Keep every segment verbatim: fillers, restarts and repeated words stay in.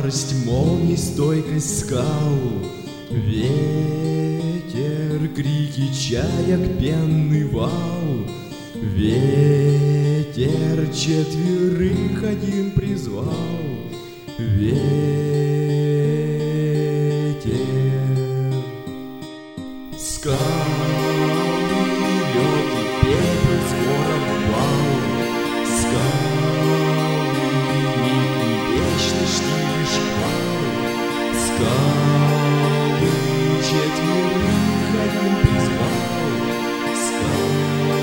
ярость молний, стойкость скал, ветер, крики чаек, пенный вал. Ветер четверых один призвал. Ветер, скалы, лед и пепел скоро впал. Скалы, миг и вечный штиль и шквал. Скалы, четверых один призвал. Скалы.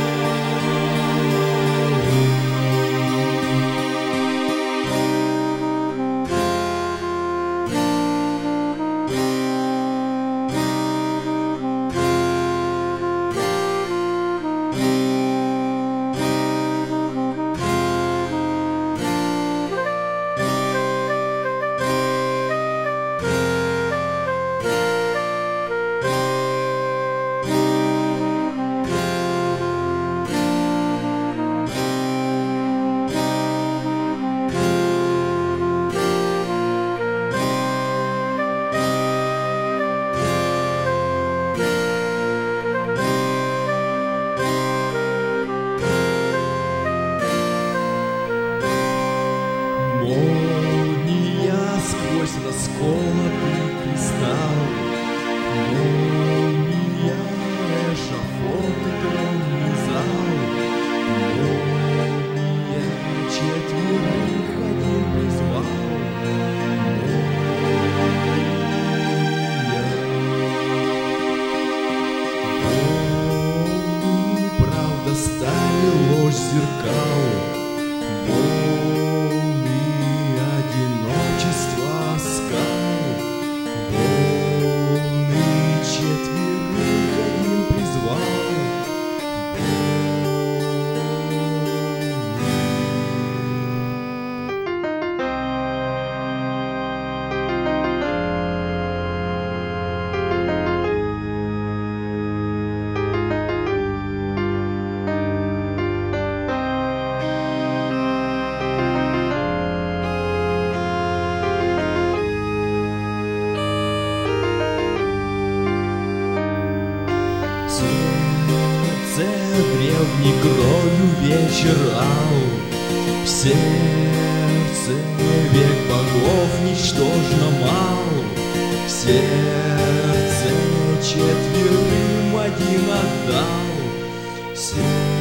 Молния сквозь расколотый кристалл. Молния, эшафот и тронный зал. Молния, четверых один призвал. Молния. Волны, правда, стали ложь зеркал. Волны одиночества скал. Волны четверых один призвал. Сердце древней кровью вечер ал. В сердце век богов ничтожно мал. В сердце четверым один отдал. Сердце